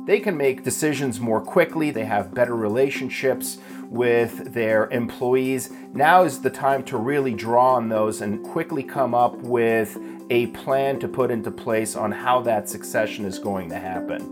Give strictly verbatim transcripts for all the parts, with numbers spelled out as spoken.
they can make decisions more quickly. They have better relationships with their employees. Now is the time to really draw on those and quickly come up with a plan to put into place on how that succession is going to happen.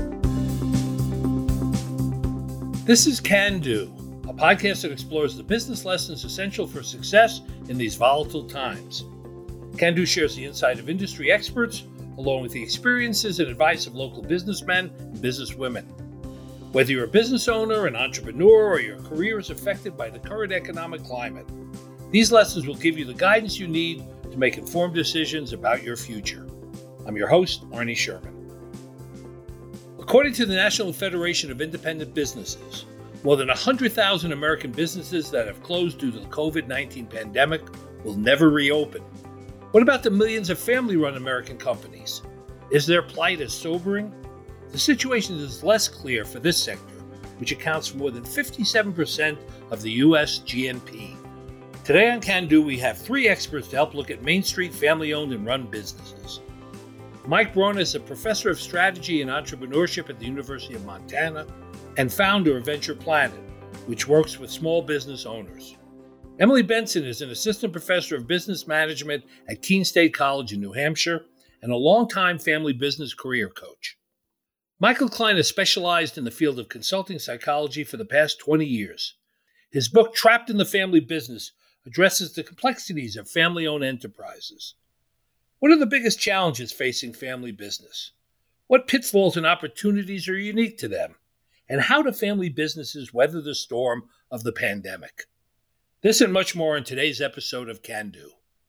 This is Can Do, a podcast that explores the business lessons essential for success in these volatile times. Can Do shares the insight of industry experts, along with the experiences and advice of local businessmen and businesswomen. Whether you're a business owner, an entrepreneur, or your career is affected by the current economic climate, these lessons will give you the guidance you need to make informed decisions about your future. I'm your host, Arnie Sherman. According to the National Federation of Independent Businesses, more than one hundred thousand American businesses that have closed due to the covid nineteen pandemic will never reopen. What about the millions of family-run American companies? Is their plight as sobering? The situation is less clear for this sector, which accounts for more than fifty-seven percent of the U S G N P. Today on Can Do, we have three experts to help look at Main Street family-owned and run businesses. Mike Braun is a professor of strategy and entrepreneurship at the University of Montana and founder of Venture Planet, which works with small business owners. Emily Benson is an assistant professor of business management at Keene State College in New Hampshire and a longtime family business career coach. Michael Klein has specialized in the field of consulting psychology for the past twenty years. His book, Trapped in the Family Business, addresses the complexities of family-owned enterprises. What are the biggest challenges facing family business? What pitfalls and opportunities are unique to them? And how do family businesses weather the storm of the pandemic? This and much more in today's episode of Can Do.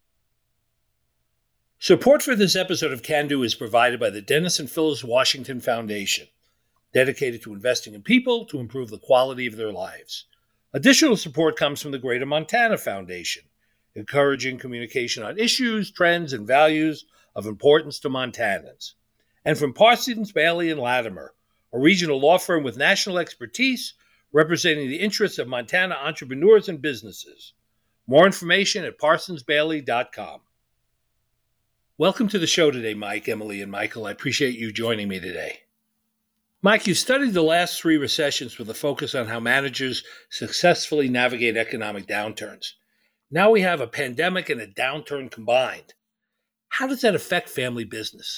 Support for this episode of Can Do is provided by the Dennis and Phyllis Washington Foundation, dedicated to investing in people to improve the quality of their lives. Additional support comes from the Greater Montana Foundation, encouraging communication on issues, trends, and values of importance to Montanans. And from Parsons, Bailey, and Latimer, a regional law firm with national expertise representing the interests of Montana entrepreneurs and businesses. More information at parsons bailey dot com. Welcome to the show today, Mike, Emily, and Michael. I appreciate you joining me today. Mike, you studied the last three recessions with a focus on how managers successfully navigate economic downturns. Now we have a pandemic and a downturn combined. How does that affect family business?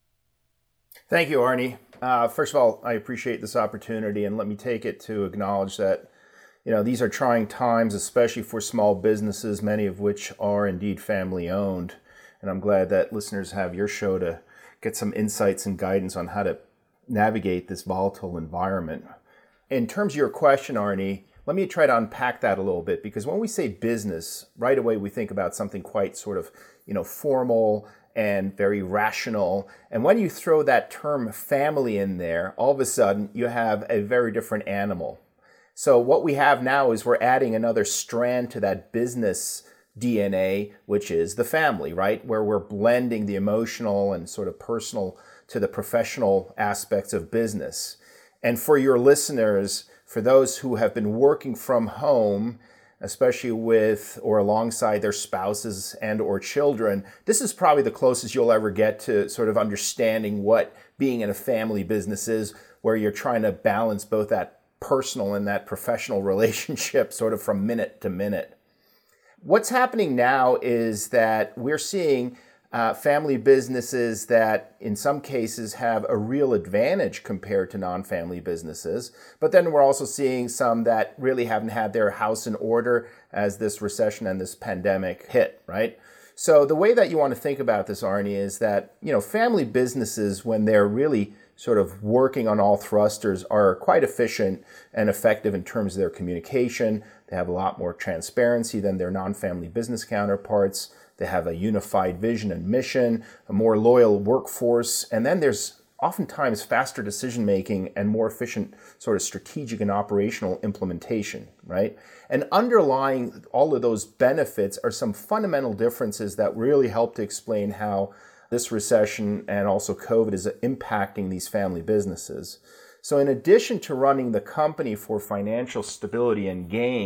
Thank you, Arnie. Uh, first of all, I appreciate this opportunity, and let me take it to acknowledge that, you know, these are trying times, especially for small businesses, many of which are indeed family-owned. And I'm glad that listeners have your show to get some insights and guidance on how to navigate this volatile environment. In terms of your question, Arnie, let me try to unpack that a little bit, because when we say business, right away we think about something quite sort of, you know, formal and very rational. And when you throw that term family in there, all of a sudden you have a very different animal. So what we have now is we're adding another strand to that business D N A, which is the family, right? Where we're blending the emotional and sort of personal to the professional aspects of business. And for your listeners, for those who have been working from home, especially with or alongside their spouses and or children, this is probably the closest you'll ever get to sort of understanding what being in a family business is, where you're trying to balance both that personal and that professional relationship sort of from minute to minute. What's happening now is that we're seeing Uh, family businesses that in some cases have a real advantage compared to non-family businesses. But then we're also seeing some that really haven't had their house in order as this recession and this pandemic hit, right? So the way that you want to think about this, Arnie, is that, you know, family businesses, when they're really sort of working on all thrusters, are quite efficient and effective in terms of their communication. They have a lot more transparency than their non-family business counterparts. They have a unified vision and mission, a more loyal workforce, and then there's oftentimes faster decision-making and more efficient sort of strategic and operational implementation, right? And underlying all of those benefits are some fundamental differences that really help to explain how this recession and also COVID is impacting these family businesses. So in addition to running the company for financial stability and gain,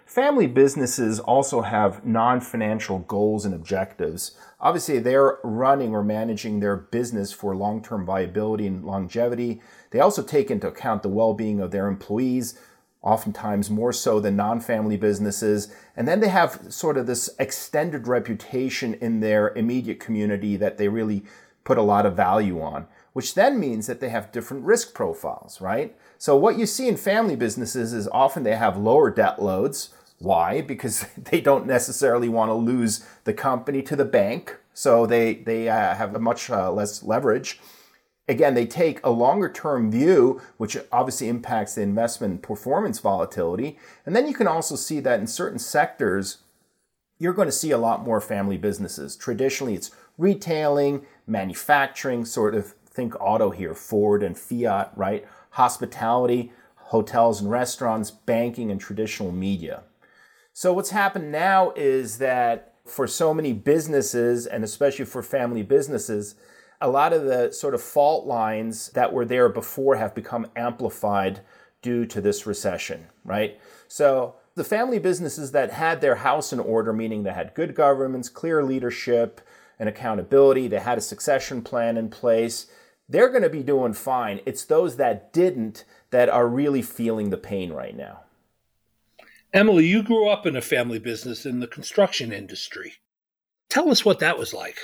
family businesses also have non-financial goals and objectives. Obviously, they're running or managing their business for long-term viability and longevity. They also take into account the well-being of their employees, oftentimes more so than non-family businesses. And then they have sort of this extended reputation in their immediate community that they really put a lot of value on, which then means that they have different risk profiles, right? So what you see in family businesses is often they have lower debt loads. Why? Because they don't necessarily want to lose the company to the bank, so they, they uh, have a much uh, less leverage. Again, they take a longer term view, which obviously impacts the investment and performance volatility. And then you can also see that in certain sectors, you're going to see a lot more family businesses. Traditionally, it's retailing, manufacturing, sort of think auto here, Ford and Fiat, right? Hospitality, hotels and restaurants, banking, and traditional media. So what's happened now is that for so many businesses, and especially for family businesses, a lot of the sort of fault lines that were there before have become amplified due to this recession, right? So the family businesses that had their house in order, meaning they had good governance, clear leadership, and accountability, they had a succession plan in place, they're going to be doing fine. It's those that didn't that are really feeling the pain right now. Emily, you grew up in a family business in the construction industry. Tell us what that was like.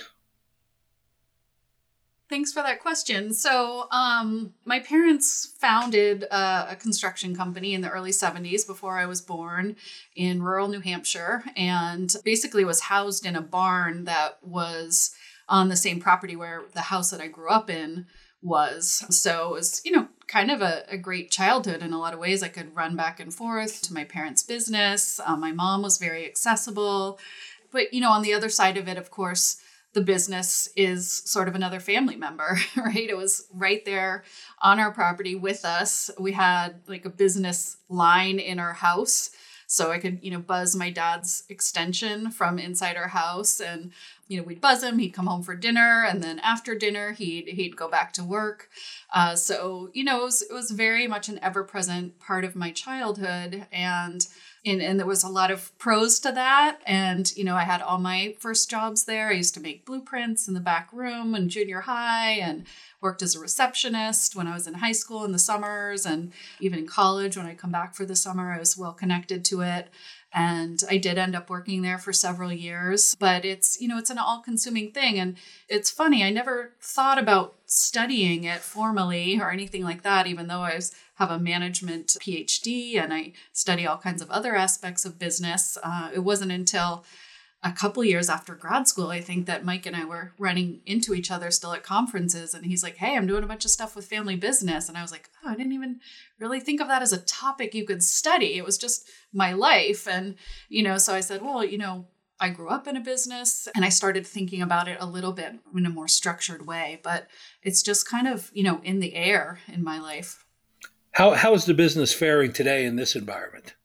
Thanks for that question. So um, my parents founded a, a construction company in the early seventies before I was born in rural New Hampshire, and basically was housed in a barn that was on the same property where the house that I grew up in was. So it was, you know, kind of a, a great childhood in a lot of ways. I could run back and forth to my parents' business. Um, my mom was very accessible. But, you know, on the other side of it, of course, the business is sort of another family member, right? It was right there on our property with us. We had like a business line in our house. So I could, you know, buzz my dad's extension from inside our house, and, you know, we'd buzz him, he'd come home for dinner. And then after dinner, he'd, he'd go back to work. Uh, so, you know, it was, it was very much an ever-present part of my childhood. And And, and there was a lot of pros to that. And, you know, I had all my first jobs there. I used to make blueprints in the back room in junior high, and worked as a receptionist when I was in high school in the summers, and even in college when I come back for the summer, I was well connected to it. And I did end up working there for several years, but it's, you know, it's an all-consuming thing. And it's funny, I never thought about studying it formally or anything like that, even though I was, have a management P H D and I study all kinds of other aspects of business. Uh, it wasn't until a couple years after grad school, I think, that Mike and I were running into each other still at conferences. And he's like, hey, I'm doing a bunch of stuff with family business. And I was like, oh, I didn't even really think of that as a topic you could study. It was just my life. And, you know, so I said, well, you know, I grew up in a business, and I started thinking about it a little bit in a more structured way. But it's just kind of, you know, in the air in my life. How How is the business faring today in this environment?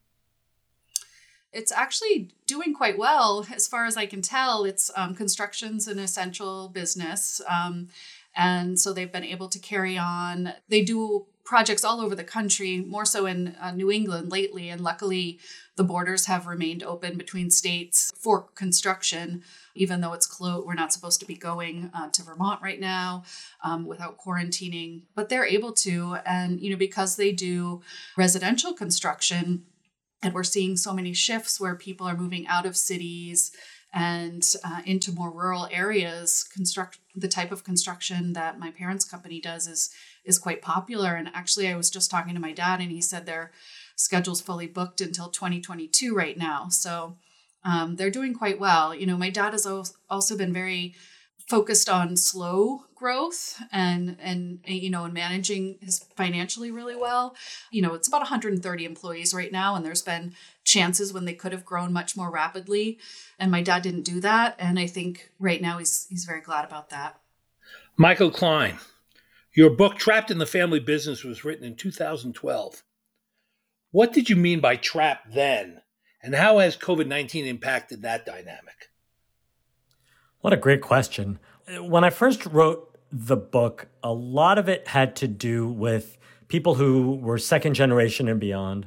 It's actually doing quite well, as far as I can tell. It's um, construction's an essential business. Um, and so they've been able to carry on. They do projects all over the country, more so in uh, New England lately. And luckily, the borders have remained open between states for construction, even though it's closed. We're not supposed to be going uh, to Vermont right now um, without quarantining, but they're able to. And, you know, because they do residential construction, and we're seeing so many shifts where people are moving out of cities and uh, into more rural areas, construct the type of construction that my parents' company does is is quite popular. And actually, I was just talking to my dad, and he said their schedule's fully booked until twenty twenty-two right now. So um, they're doing quite well. You know, my dad has also been very focused on slow growth and, and, you know, and managing his financially really well. You know, it's about one hundred thirty employees right now, and there's been chances when they could have grown much more rapidly. And my dad didn't do that. And I think right now he's, he's very glad about that. Michael Klein, your book, Trapped in the Family Business, was written in two thousand twelve. What did you mean by trapped then? And how has COVID nineteen impacted that dynamic? What a great question. When I first wrote the book, a lot of it had to do with people who were second generation and beyond,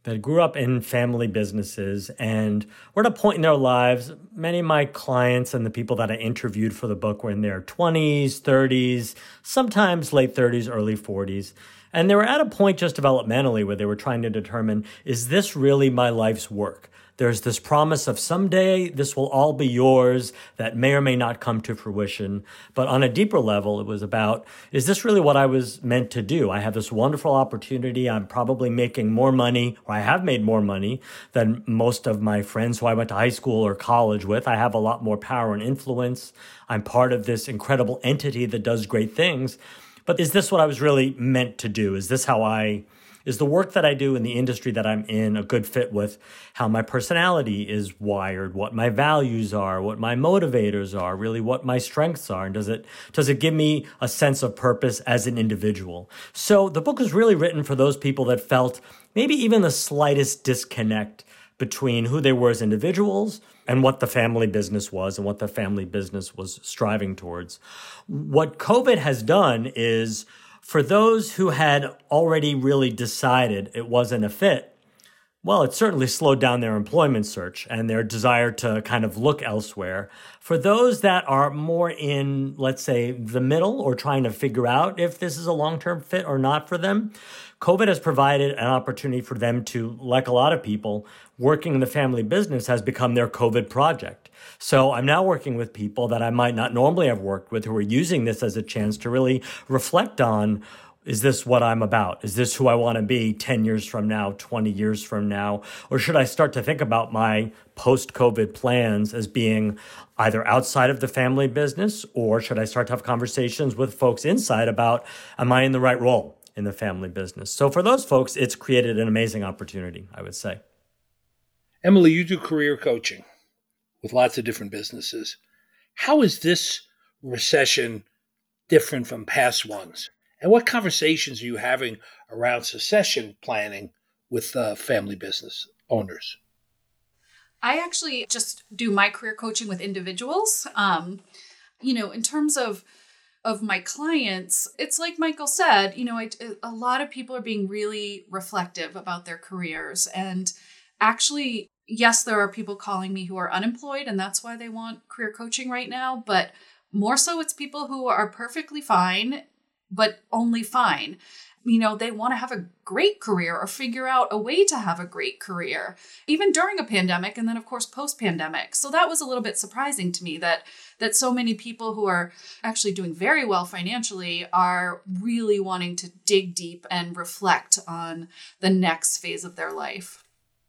that grew up in family businesses and were at a point in their lives. Many of my clients and the people that I interviewed for the book were in their twenties, thirties, sometimes late thirties, early forties. And they were at a point just developmentally where they were trying to determine, is this really my life's work? There's this promise of someday this will all be yours that may or may not come to fruition. But on a deeper level, it was about, is this really what I was meant to do? I have this wonderful opportunity. I'm probably making more money, or I have made more money than most of my friends who I went to high school or college with. I have a lot more power and influence. I'm part of this incredible entity that does great things. But is this what I was really meant to do? Is this how I... Is the work that I do in the industry that I'm in a good fit with how my personality is wired, what my values are, what my motivators are, really what my strengths are? And does it does it give me a sense of purpose as an individual? So the book is really written for those people that felt maybe even the slightest disconnect between who they were as individuals and what the family business was and what the family business was striving towards. What COVID has done is, for those who had already really decided it wasn't a fit, well, it certainly slowed down their employment search and their desire to kind of look elsewhere. For those that are more in, let's say, the middle or trying to figure out if this is a long-term fit or not for them, COVID has provided an opportunity for them to, like a lot of people, working in the family business has become their COVID project. So I'm now working with people that I might not normally have worked with who are using this as a chance to really reflect on, is this what I'm about? Is this who I want to be ten years from now, twenty years from now? Or should I start to think about my post-COVID plans as being either outside of the family business, or should I start to have conversations with folks inside about, am I in the right role in the family business? So for those folks, it's created an amazing opportunity, I would say. Emily, you do career coaching with lots of different businesses. How is this recession different from past ones? And what conversations are you having around succession planning with uh, family business owners? I actually just do my career coaching with individuals. Um, you know, in terms of of my clients, it's like Michael said, you know, I, a lot of people are being really reflective about their careers. And actually, yes, there are people calling me who are unemployed, and that's why they want career coaching right now. But more so, it's people who are perfectly fine, but only fine. You know, they want to have a great career or figure out a way to have a great career, even during a pandemic, and then, of course, post-pandemic. So that was a little bit surprising to me that that so many people who are actually doing very well financially are really wanting to dig deep and reflect on the next phase of their life.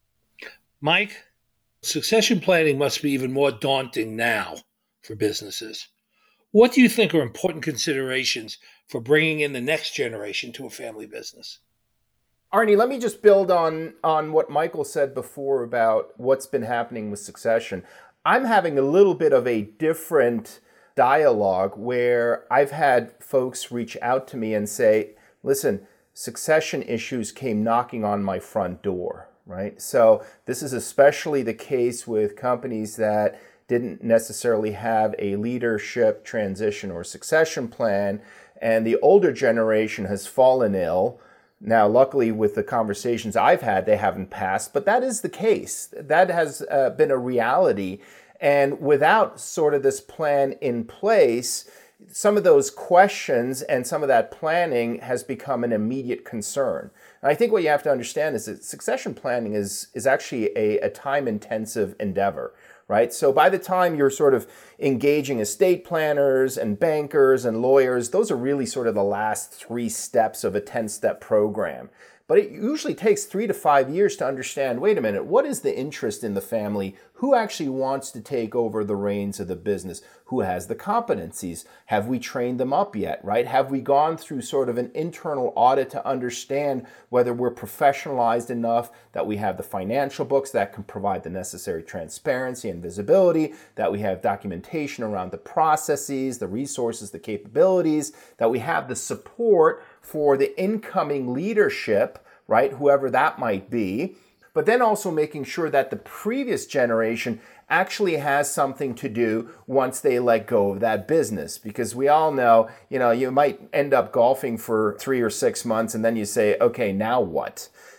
Mike, succession planning must be even more daunting now for businesses. What do you think are important considerations for bringing in the next generation to a family business? Arnie, let me just build on, on what Michael said before about what's been happening with succession. I'm having a little bit of a different dialogue where I've had folks reach out to me and say, listen, succession issues came knocking on my front door, right? So this is especially the case with companies that didn't necessarily have a leadership transition or succession plan, and the older generation has fallen ill. Now, luckily, with the conversations I've had, they haven't passed, but that is the case. That has uh, been a reality. And without sort of this plan in place, some of those questions and some of that planning has become an immediate concern. And I think what you have to understand is that succession planning is, is actually a, a time-intensive endeavor. Right? So by the time you're sort of engaging estate planners and bankers and lawyers, those are really sort of the last three steps of a ten-step program. But it usually takes three to five years to understand, wait a minute, what is the interest in the family? Who actually wants to take over the reins of the business? Who has the competencies? Have we trained them up yet, right? Have we gone through sort of an internal audit to understand whether we're professionalized enough, that we have the financial books that can provide the necessary transparency and visibility, that we have documentation around the processes, the resources, the capabilities, that we have the support for the incoming leadership, right, whoever that might be, but then also making sure that the previous generation actually has something to do once they let go of that business. Because we all know, you know, you might end up golfing for three or six months and then you say, okay, now what?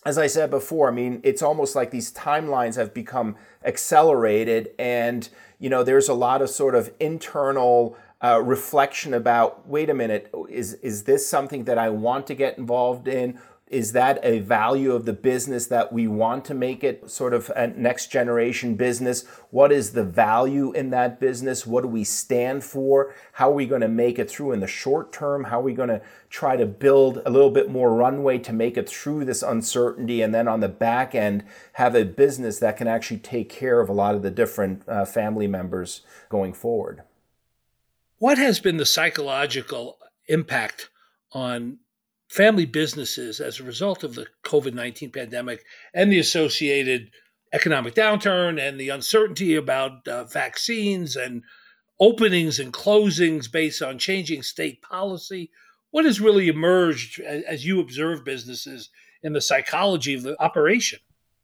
as I said before, I mean, it's almost like these timelines have become accelerated, and, you know, there's a lot of sort of internal uh, reflection about, wait a minute, is is this something that I want to get involved in? Is that a value of the business that we want to make it sort of a next generation business? What is the value in that business? What do we stand for? How are we going to make it through in the short term? How are we going to try to build a little bit more runway to make it through this uncertainty? And then on the back end, have a business that can actually take care of a lot of the different uh, family members going forward. What has been the psychological impact on family businesses as a result of the COVID nineteen pandemic and the associated economic downturn and the uncertainty about uh, vaccines and openings and closings based on changing state policy? What has really emerged as, as you observe businesses in the psychology of the operation?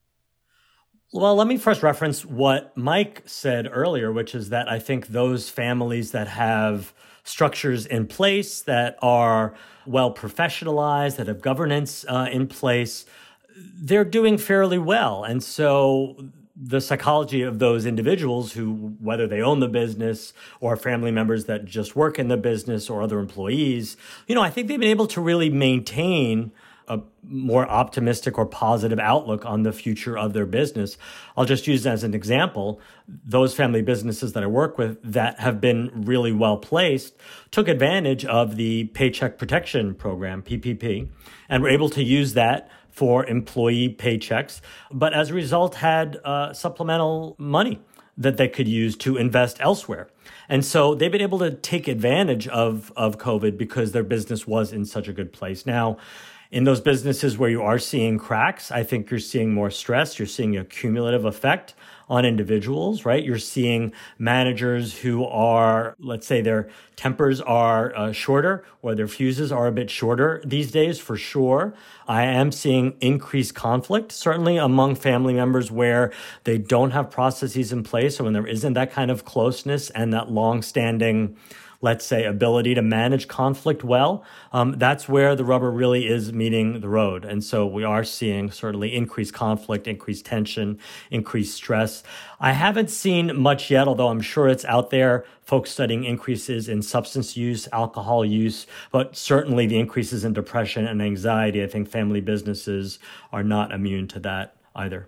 Well, let me first reference what Mike said earlier, which is that I think those families that have structures in place that are well professionalized, that have governance uh, in place, they're doing fairly well. And so the psychology of those individuals who, whether they own the business or family members that just work in the business or other employees, you know, I think they've been able to really maintain a more optimistic or positive outlook on the future of their business. I'll just use as an example, those family businesses that I work with that have been really well placed took advantage of the Paycheck Protection Program, P P P, and were able to use that for employee paychecks, but as a result had uh, supplemental money that they could use to invest elsewhere. And so they've been able to take advantage of, of COVID because their business was in such a good place. Now, in those businesses where you are seeing cracks, I think you're seeing more stress. You're seeing a cumulative effect on individuals, right? You're seeing managers who are, let's say their tempers are uh, shorter or their fuses are a bit shorter these days, for sure. I am seeing increased conflict, certainly among family members where they don't have processes in place. So when there isn't that kind of closeness and that long-standing, let's say, ability to manage conflict well, um, that's where the rubber really is meeting the road. And so we are seeing certainly increased conflict, increased tension, increased stress. I haven't seen much yet, although I'm sure it's out there, folks studying increases in substance use, alcohol use, but certainly the increases in depression and anxiety. I think family businesses are not immune to that either.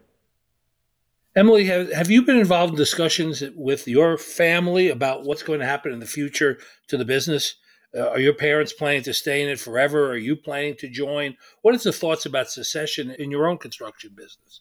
Emily, have, have you been involved in discussions with your family about what's going to happen in the future to the business? Uh, are your parents planning to stay in it forever? Are you planning to join? What is the thoughts about succession in your own construction business?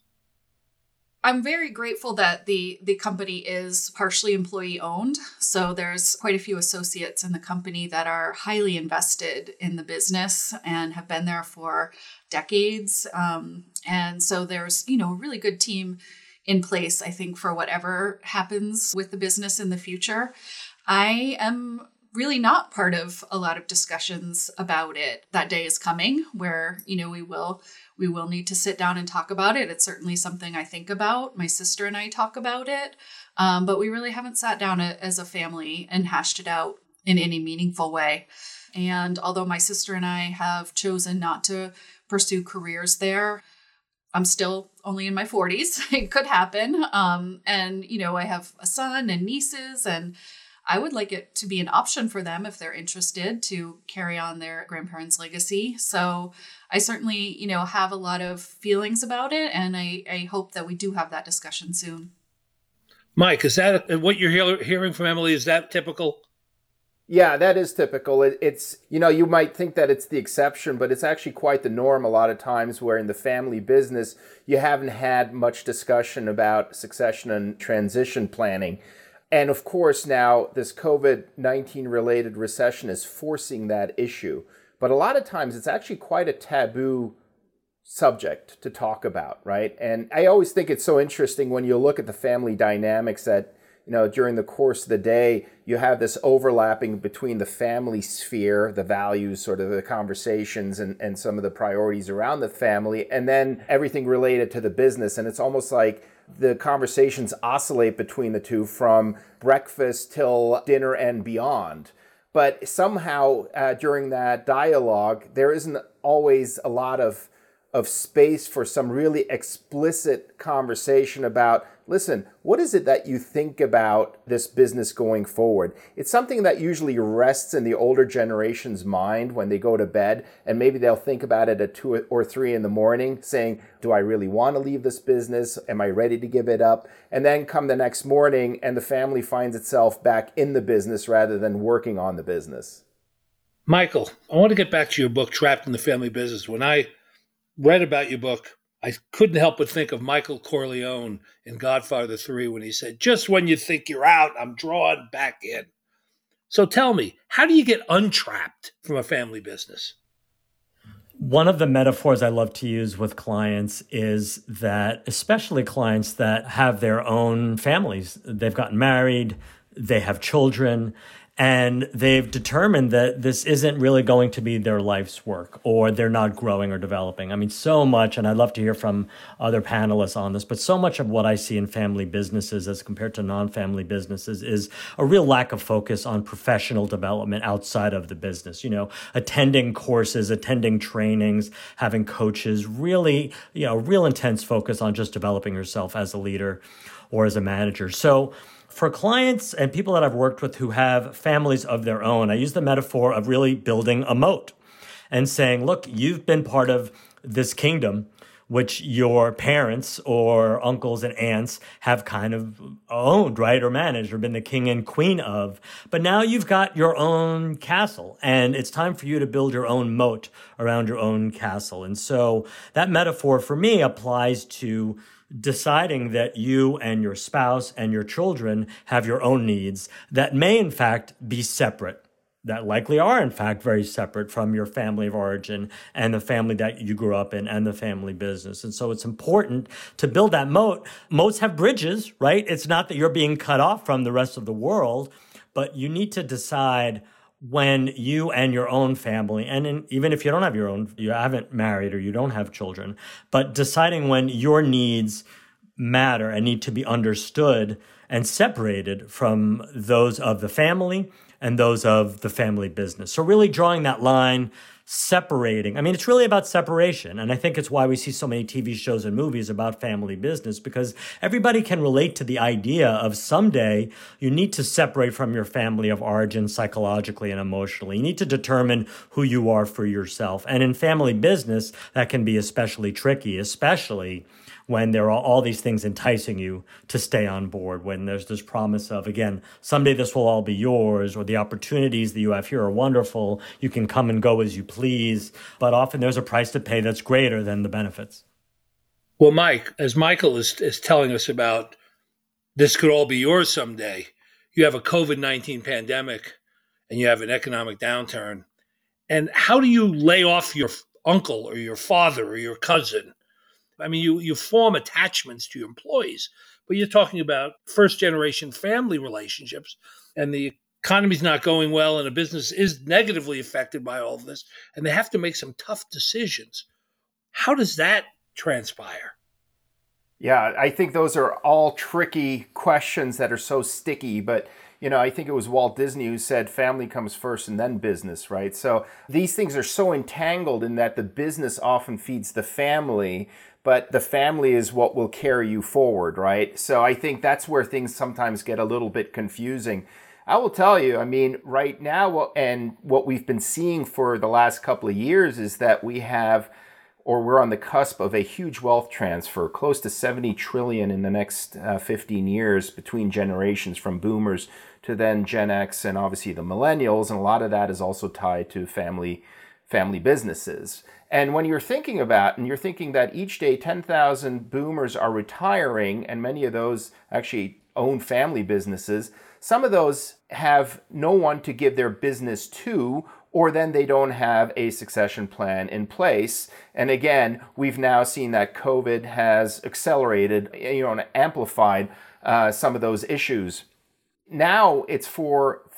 I'm very grateful that the the company is partially employee owned. So there's quite a few associates in the company that are highly invested in the business and have been there for decades. Um, and so there's, you know, a really good team in place, I think, for whatever happens with the business in the future. I am really not part of a lot of discussions about it. That day is coming where, you know, we will we will need to sit down and talk about it. It's certainly something I think about. My sister and I talk about it, um, but we really haven't sat down as a family and hashed it out in any meaningful way. And although my sister and I have chosen not to pursue careers there, I'm still only in my forties. It could happen. Um, and, you know, I have a son and nieces, and I would like it to be an option for them if they're interested to carry on their grandparents' legacy. So I certainly, you know, have a lot of feelings about it, and I, I hope that we do have that discussion soon. Mike, is that what you're hear, hearing from Emily? Is that typical? Yeah, that is typical. It, it's, you know, you might think that it's the exception, but it's actually quite the norm a lot of times where in the family business, you haven't had much discussion about succession and transition planning. And of course, now this COVID nineteen related recession is forcing that issue. But a lot of times it's actually quite a taboo subject to talk about, right? And I always think it's so interesting when you look at the family dynamics that, you know, during the course of the day, you have this overlapping between the family sphere, the values, sort of the conversations and, and some of the priorities around the family, and then everything related to the business. And it's almost like the conversations oscillate between the two from breakfast till dinner and beyond. But somehow uh, during that dialogue, there isn't always a lot of of space for some really explicit conversation about, listen, what is it that you think about this business going forward? It's something that usually rests in the older generation's mind when they go to bed, and maybe they'll think about it at two or three in the morning, saying, do I really want to leave this business? Am I ready to give it up? And then come the next morning, and the family finds itself back in the business rather than working on the business. Michael, I want to get back to your book, Trapped in the Family Business. When I read about your book, I couldn't help but think of Michael Corleone in Godfather three when he said, just when you think you're out, I'm drawn back in. So tell me, how do you get untrapped from a family business? One of the metaphors I love to use with clients is that, especially clients that have their own families, they've gotten married, they have children, and they've determined that this isn't really going to be their life's work, or they're not growing or developing. I mean, so much, and I'd love to hear from other panelists on this, but so much of what I see in family businesses as compared to non-family businesses is a real lack of focus on professional development outside of the business. You know, attending courses, attending trainings, having coaches, really, you know, real intense focus on just developing yourself as a leader or as a manager. So for clients and people that I've worked with who have families of their own, I use the metaphor of really building a moat and saying, look, you've been part of this kingdom, which your parents or uncles and aunts have kind of owned, right, or managed, or been the king and queen of. But now you've got your own castle, and it's time for you to build your own moat around your own castle. And so that metaphor for me applies to deciding that you and your spouse and your children have your own needs that may, in fact, be separate, that likely are, in fact, very separate from your family of origin and the family that you grew up in and the family business. And so it's important to build that moat. Moats have bridges, right? It's not that you're being cut off from the rest of the world, but you need to decide when you and your own family, and in, even if you don't have your own, you haven't married or you don't have children, but deciding when your needs matter and need to be understood and separated from those of the family and those of the family business. So really drawing that line, separating. I mean, it's really about separation. And I think it's why we see so many T V shows and movies about family business, because everybody can relate to the idea of someday you need to separate from your family of origin psychologically and emotionally. You need to determine who you are for yourself. And in family business, that can be especially tricky, especially when there are all these things enticing you to stay on board, when there's this promise of, again, someday this will all be yours, or the opportunities that you have here are wonderful, you can come and go as you please, but often there's a price to pay that's greater than the benefits. Well, Mike, as Michael is, is telling us about this could all be yours someday, you have a COVID nineteen pandemic and you have an economic downturn. And how do you lay off your uncle or your father or your cousin? I mean, you, you form attachments to your employees, but you're talking about first-generation family relationships, and the economy's not going well, and a business is negatively affected by all of this, and they have to make some tough decisions. How does that transpire? Yeah, I think those are all tricky questions that are so sticky, but you know, I think it was Walt Disney who said family comes first and then business, right? So these things are so entangled in that the business often feeds the family, but the family is what will carry you forward, right? So I think that's where things sometimes get a little bit confusing. I will tell you, I mean, right now, and what we've been seeing for the last couple of years is that we have, or we're on the cusp of a huge wealth transfer, close to seventy trillion in the next uh, fifteen years between generations, from boomers to then Gen X and obviously the millennials. And a lot of that is also tied to family family businesses. And when you're thinking about, and you're thinking that each day ten thousand boomers are retiring, and many of those actually own family businesses, some of those have no one to give their business to, or then they don't have a succession plan in place. And again, we've now seen that COVID has accelerated, you know, and amplified uh, some of those issues. Now it's for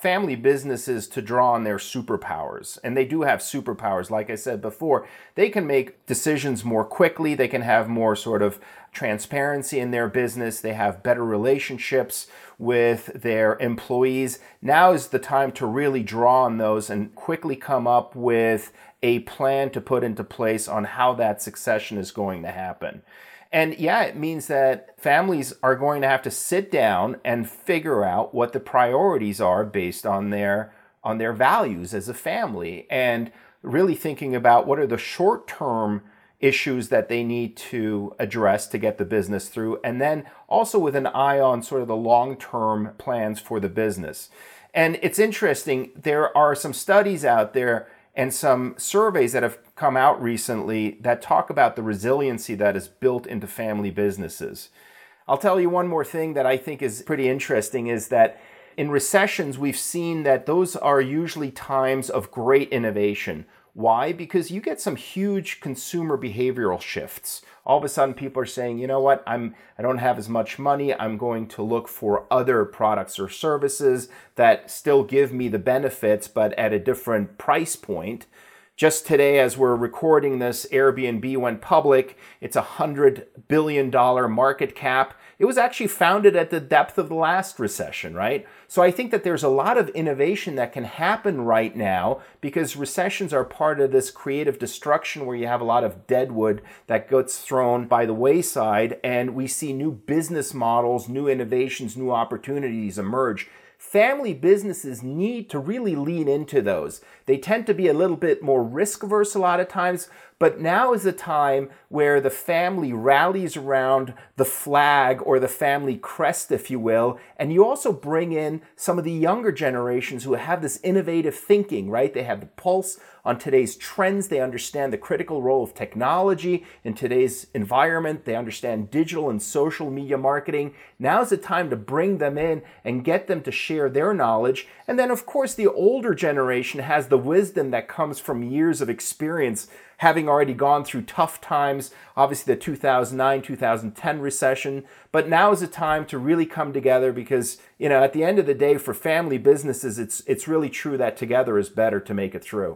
family businesses to draw on their superpowers. And they do have superpowers. Like I said before, they can make decisions more quickly. They can have more sort of transparency in their business. They have better relationships with their employees. Now is the time to really draw on those and quickly come up with a plan to put into place on how that succession is going to happen. And yeah, it means that families are going to have to sit down and figure out what the priorities are based on their on their values as a family, and really thinking about what are the short-term issues that they need to address to get the business through, and then also with an eye on sort of the long-term plans for the business. And it's interesting, there are some studies out there and some surveys that have come out recently that talk about the resiliency that is built into family businesses. I'll tell you one more thing that I think is pretty interesting is that in recessions, we've seen that those are usually times of great innovation. Why? Because you get some huge consumer behavioral shifts. All of a sudden, people are saying, you know what, I'm, I don't have as much money. I'm going to look for other products or services that still give me the benefits, but at a different price point. Just today, as we're recording this, Airbnb went public. It's a one hundred billion dollars market cap. It was actually founded at the depth of the last recession, right? So I think that there's a lot of innovation that can happen right now because recessions are part of this creative destruction where you have a lot of deadwood that gets thrown by the wayside, and we see new business models, new innovations, new opportunities emerge. Family businesses need to really lean into those. They tend to be a little bit more risk-averse a lot of times, but now is the time where the family rallies around the flag or the family crest, if you will, and you also bring in some of the younger generations who have this innovative thinking, right? They have the pulse on today's trends. They understand the critical role of technology in today's environment. They understand digital and social media marketing. Now's the time to bring them in and get them to share their knowledge. And then, of course, the older generation has the wisdom that comes from years of experience, having already gone through tough times, obviously the two thousand nine, two thousand ten recession. But now is the time to really come together because, you know, at the end of the day, for family businesses, it's it's really true that together is better to make it through.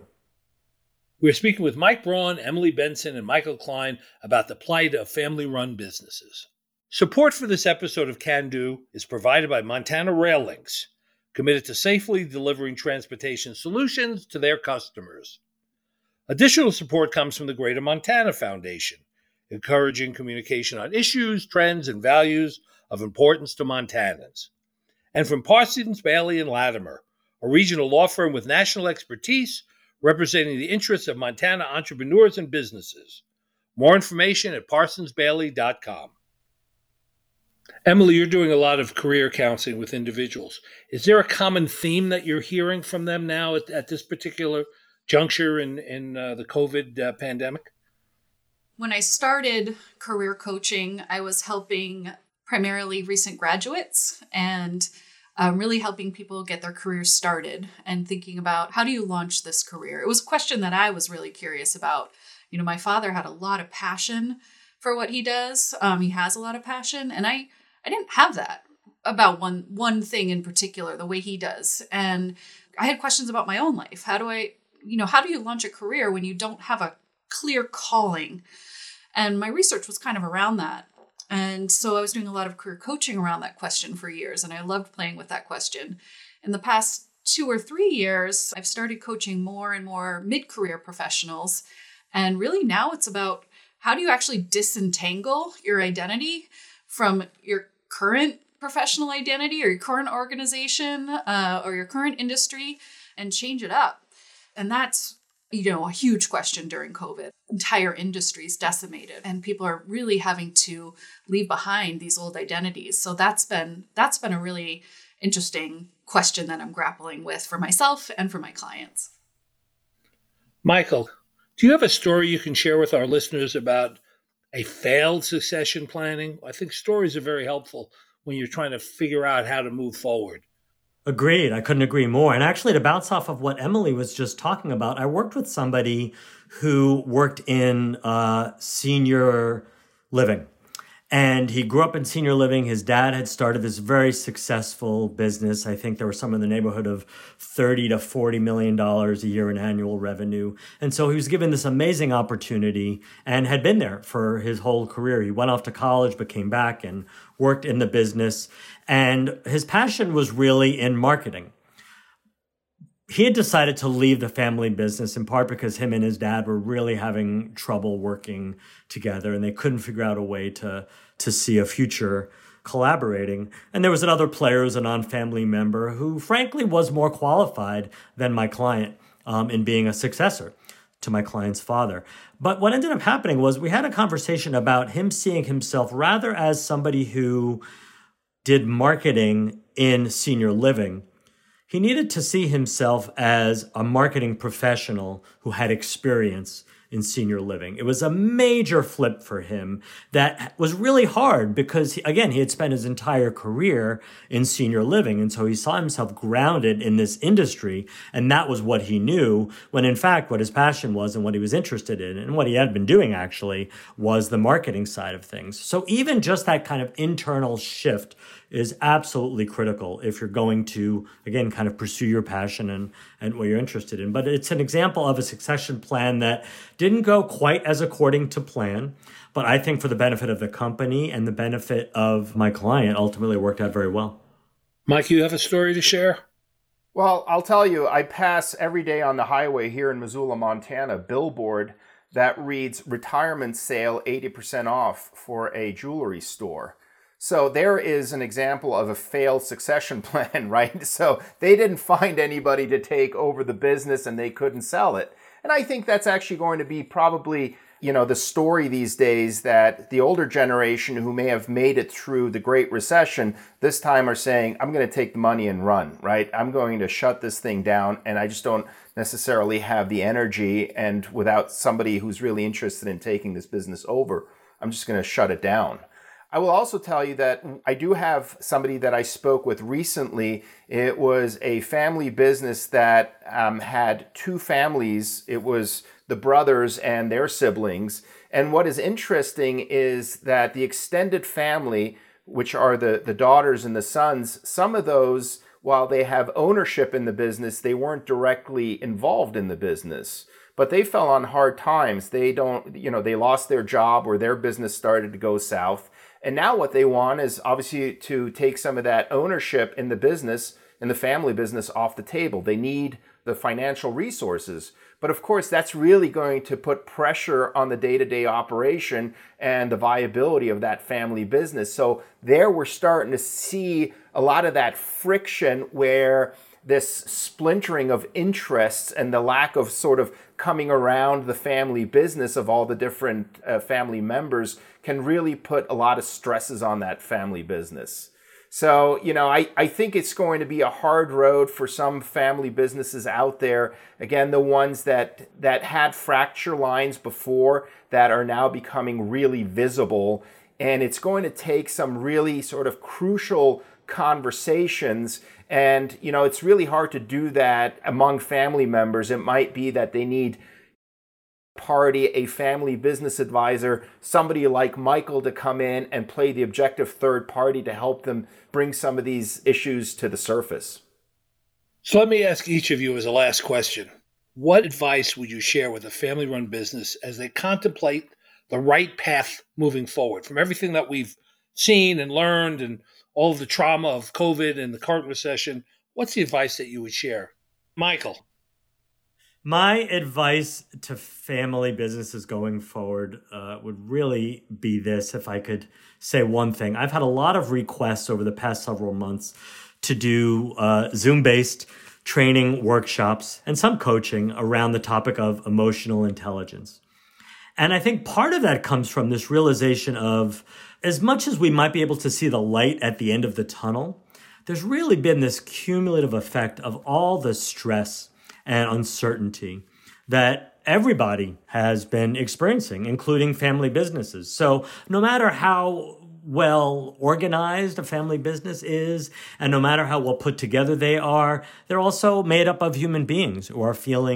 We're speaking with Mike Braun, Emily Benson, and Michael Klein about the plight of family-run businesses. Support for this episode of Can Do is provided by Montana Rail Links, committed to safely delivering transportation solutions to their customers. Additional support comes from the Greater Montana Foundation, encouraging communication on issues, trends, and values of importance to Montanans. And from Parsons, Bailey, and Latimer, a regional law firm with national expertise representing the interests of Montana entrepreneurs and businesses. More information at parsons bailey dot com. Emily, you're doing a lot of career counseling with individuals. Is there a common theme that you're hearing from them now at, at this particular juncture in, in uh, the COVID uh, pandemic? When I started career coaching, I was helping primarily recent graduates and um, really helping people get their careers started and thinking about how do you launch this career? It was a question that I was really curious about. You know, my father had a lot of passion for what he does. Um, he has a lot of passion, and I, I didn't have that about one one thing in particular, the way he does. And I had questions about my own life. How do I, you know, how do you launch a career when you don't have a clear calling? And my research was kind of around that. And so I was doing a lot of career coaching around that question for years, and I loved playing with that question. In the past two or three years, I've started coaching more and more mid-career professionals. And really now it's about how do you actually disentangle your identity from your current professional identity or your current organization uh, or your current industry and change it up. And that's, you know, a huge question during COVID. Entire industries decimated, and people are really having to leave behind these old identities. So that's been that's been a really interesting question that I'm grappling with for myself and for my clients. Michael, do you have a story you can share with our listeners about a failed succession planning? I think stories are very helpful when you're trying to figure out how to move forward. Agreed. I couldn't agree more. And actually, to bounce off of what Emily was just talking about, I worked with somebody who worked in uh, senior living. And he grew up in senior living. His dad had started this very successful business. I think there was some in the neighborhood of thirty to forty million dollars a year in annual revenue. And so he was given this amazing opportunity and had been there for his whole career. He went off to college, but came back and worked in the business. And his passion was really in marketing. He had decided to leave the family business in part because him and his dad were really having trouble working together and they couldn't figure out a way to, to see a future collaborating. And there was another player who was a non-family member who frankly was more qualified than my client um, in being a successor to my client's father. But what ended up happening was we had a conversation about him seeing himself rather as somebody who did marketing in senior living. He needed to see himself as a marketing professional who had experience in senior living. It was a major flip for him that was really hard because, he, again, he had spent his entire career in senior living. And so he saw himself grounded in this industry. And that was what he knew, when in fact, what his passion was and what he was interested in and what he had been doing actually was the marketing side of things. So even just that kind of internal shift is absolutely critical if you're going to, again, kind of pursue your passion and, and what you're interested in. But it's an example of a succession plan that didn't go quite as according to plan, but I think for the benefit of the company and the benefit of my client, ultimately worked out very well. Mike, you have a story to share? Well, I'll tell you, I pass every day on the highway here in Missoula, Montana, a billboard that reads retirement sale eighty percent off for a jewelry store. So there is an example of a failed succession plan, right? So they didn't find anybody to take over the business and they couldn't sell it. And I think that's actually going to be probably, you know, the story these days, that the older generation who may have made it through the Great Recession this time are saying, I'm going to take the money and run, right? I'm going to shut this thing down, and I just don't necessarily have the energy, and without somebody who's really interested in taking this business over, I'm just going to shut it down. I will also tell you that I do have somebody that I spoke with recently. It was a family business that um, had two families. It was the brothers and their siblings. And what is interesting is that the extended family, which are the, the daughters and the sons, some of those, while they have ownership in the business, they weren't directly involved in the business. But they fell on hard times. They don't, you know, they lost their job or their business started to go south. And now what they want is obviously to take some of that ownership in the business, in the family business, off the table. They need the financial resources. But of course, that's really going to put pressure on the day-to-day operation and the viability of that family business. So there we're starting to see a lot of that friction where this splintering of interests and the lack of sort of coming around the family business of all the different uh, family members can really put a lot of stresses on that family business. So, you know, I, I think it's going to be a hard road for some family businesses out there. Again, the ones that, that had fracture lines before that are now becoming really visible. And it's going to take some really sort of crucial conversations. And, you know, it's really hard to do that among family members. It might be that they need party, a family business advisor, somebody like Michael to come in and play the objective third party to help them bring some of these issues to the surface. So let me ask each of you as a last question. What advice would you share with a family-run business as they contemplate the right path moving forward? From everything that we've seen and learned and all of the trauma of COVID and the current recession, what's the advice that you would share? Michael. My advice to family businesses going forward uh, would really be this, if I could say one thing. I've had a lot of requests over the past several months to do uh, Zoom-based training workshops and some coaching around the topic of emotional intelligence. And I think part of that comes from this realization of, as much as we might be able to see the light at the end of the tunnel, there's really been this cumulative effect of all the stress and uncertainty that everybody has been experiencing, including family businesses. So no matter how well organized a family business is, and no matter how well put together they are, they're also made up of human beings who are feeling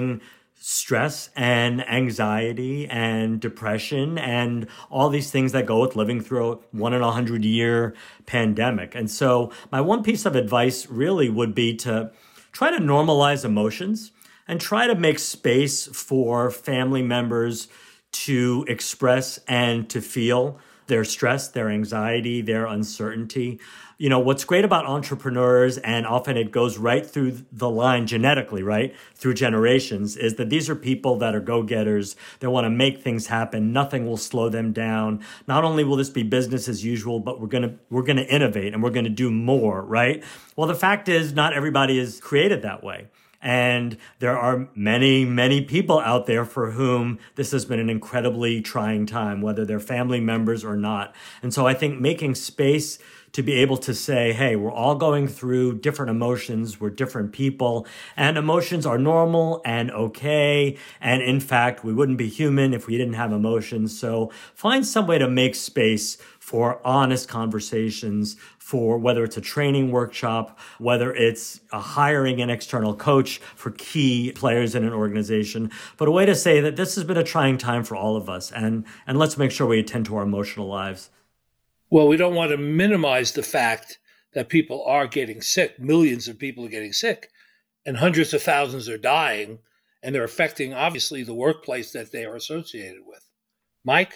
stress and anxiety and depression and all these things that go with living through a one in a hundred year pandemic. And so my one piece of advice really would be to try to normalize emotions and try to make space for family members to express and to feel their stress, their anxiety, their uncertainty. You know, what's great about entrepreneurs, and often it goes right through the line genetically, right, through generations, is that these are people that are go-getters. They want to make things happen. Nothing will slow them down. Not only will this be business as usual, but we're going to we're going to innovate and we're going to do more, right? Well, the fact is not everybody is created that way. And there are many, many people out there for whom this has been an incredibly trying time, whether they're family members or not. And so I think making space to be able to say, hey, we're all going through different emotions, we're different people, and emotions are normal and okay. And in fact, we wouldn't be human if we didn't have emotions. So find some way to make space for honest conversations, for whether it's a training workshop, whether it's a hiring an external coach for key players in an organization, but a way to say that this has been a trying time for all of us. And, and let's make sure we attend to our emotional lives. Well, we don't want to minimize the fact that people are getting sick. Millions of people are getting sick and hundreds of thousands are dying, and they're affecting, obviously, the workplace that they are associated with. Mike?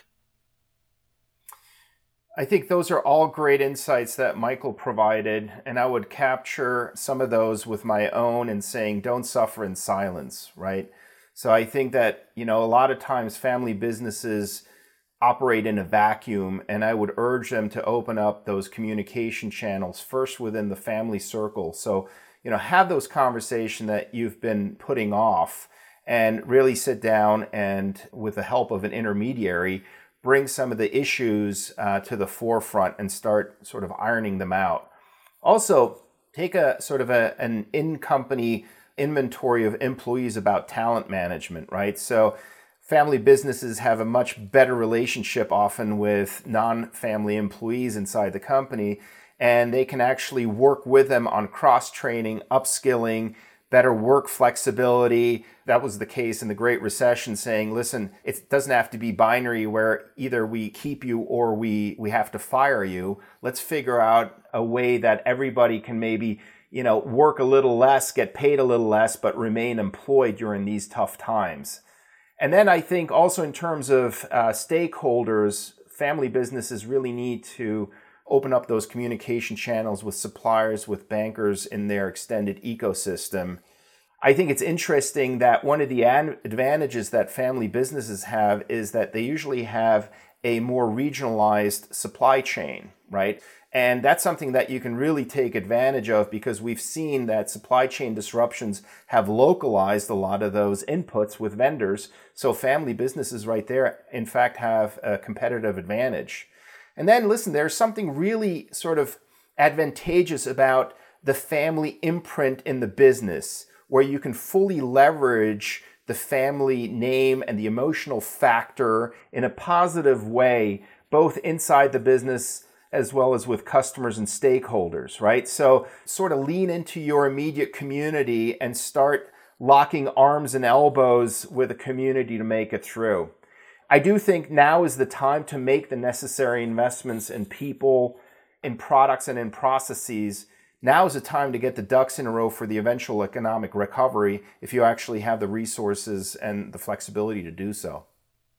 I think those are all great insights that Michael provided, and I would capture some of those with my own and saying, don't suffer in silence, right? So I think that, you know, a lot of times family businesses operate in a vacuum, and I would urge them to open up those communication channels first within the family circle. So, you know, have those conversations that you've been putting off and really sit down and, with the help of an intermediary, bring some of the issues uh, to the forefront and start sort of ironing them out. Also, take a sort of a, an in-company inventory of employees about talent management, right? So family businesses have a much better relationship often with non-family employees inside the company, and they can actually work with them on cross-training, upskilling, better work flexibility. That was the case in the Great Recession, saying, listen, it doesn't have to be binary where either we keep you or we, we have to fire you. Let's figure out a way that everybody can maybe, you know, work a little less, get paid a little less, but remain employed during these tough times. And then I think also in terms of uh, stakeholders, family businesses really need to open up those communication channels with suppliers, with bankers in their extended ecosystem. I think it's interesting that one of the ad- advantages that family businesses have is that they usually have a more regionalized supply chain, right? And that's something that you can really take advantage of, because we've seen that supply chain disruptions have localized a lot of those inputs with vendors. So family businesses right there, in fact, have a competitive advantage. And then, listen, there's something really sort of advantageous about the family imprint in the business, where you can fully leverage the family name and the emotional factor in a positive way, both inside the business as well as with customers and stakeholders, right? So sort of lean into your immediate community and start locking arms and elbows with a community to make it through. I do think now is the time to make the necessary investments in people, in products, and in processes. Now is the time to get the ducks in a row for the eventual economic recovery, if you actually have the resources and the flexibility to do so.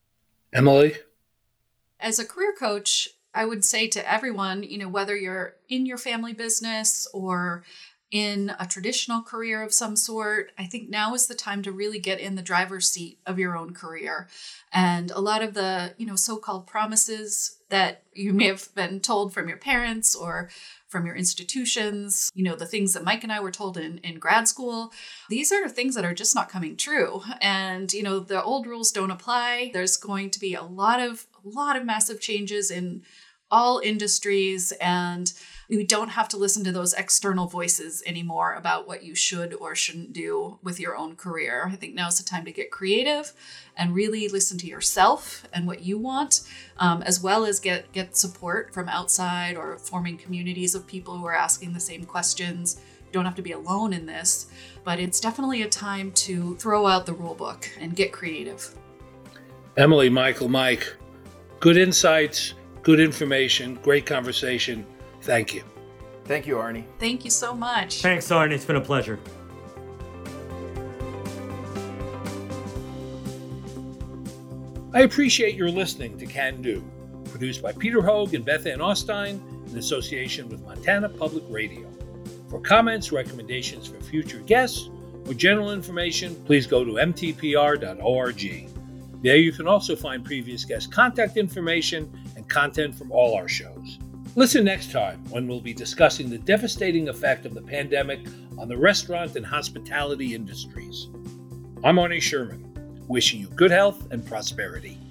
Emily? As a career coach, I would say to everyone, you know, whether you're in your family business or in a traditional career of some sort, I think now is the time to really get in the driver's seat of your own career. And a lot of the, you know, so-called promises that you may have been told from your parents or from your institutions, you know, the things that Mike and I were told in, in grad school, these are things that are just not coming true. And, you know, the old rules don't apply. There's going to be a lot of, a lot of massive changes in all industries, and you don't have to listen to those external voices anymore about what you should or shouldn't do with your own career. I think now's the time to get creative and really listen to yourself and what you want, um, as well as get, get support from outside or forming communities of people who are asking the same questions don't have to be alone in this, but it's definitely a time to throw out the rule book and get creative. Emily, Michael, Mike, good insights, good information, great conversation. Thank you. Thank you, Arnie. Thank you so much. Thanks, Arnie. It's been a pleasure. I appreciate your listening to Can Do, produced by Peter Hoag and Beth Ann Austin in association with Montana Public Radio. For comments, recommendations for future guests, or general information, please go to m t p r dot org. There you can also find previous guest contact information and content from all our shows. Listen next time when we'll be discussing the devastating effect of the pandemic on the restaurant and hospitality industries. I'm Arnie Sherman, wishing you good health and prosperity.